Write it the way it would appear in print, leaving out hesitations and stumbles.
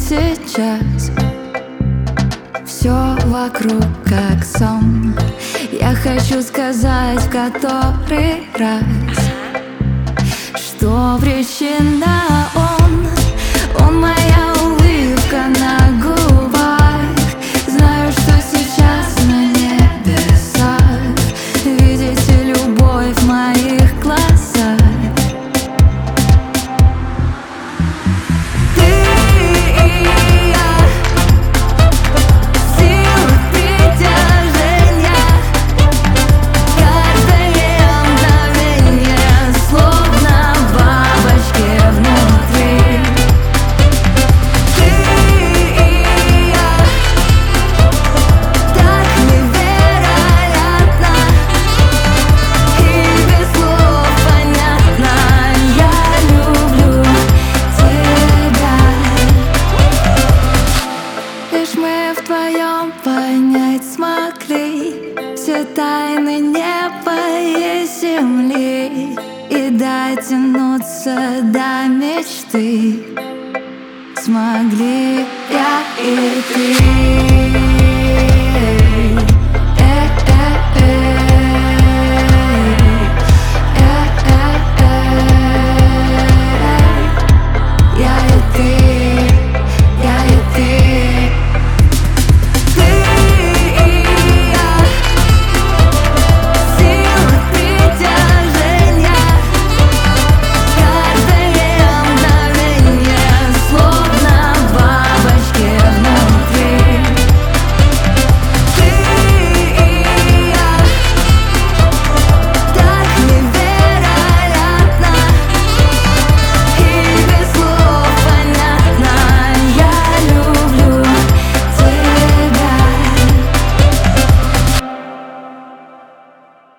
сейчас. Все вокруг как сон. Я хочу сказать в который раз, что причина он моя улыбка на губах. Знаю, что сейчас на небесах видите любовь в моих глазах. Ты и я, сила притяжения, каждое мгновение, словно бабочки внутри. Ты и я, так невероятно и без слов понятно. Я люблю тебя. Лишь мы вдвоем понять смогли все тайны неба и земли, и дотянуться до мечты смогли я и ты.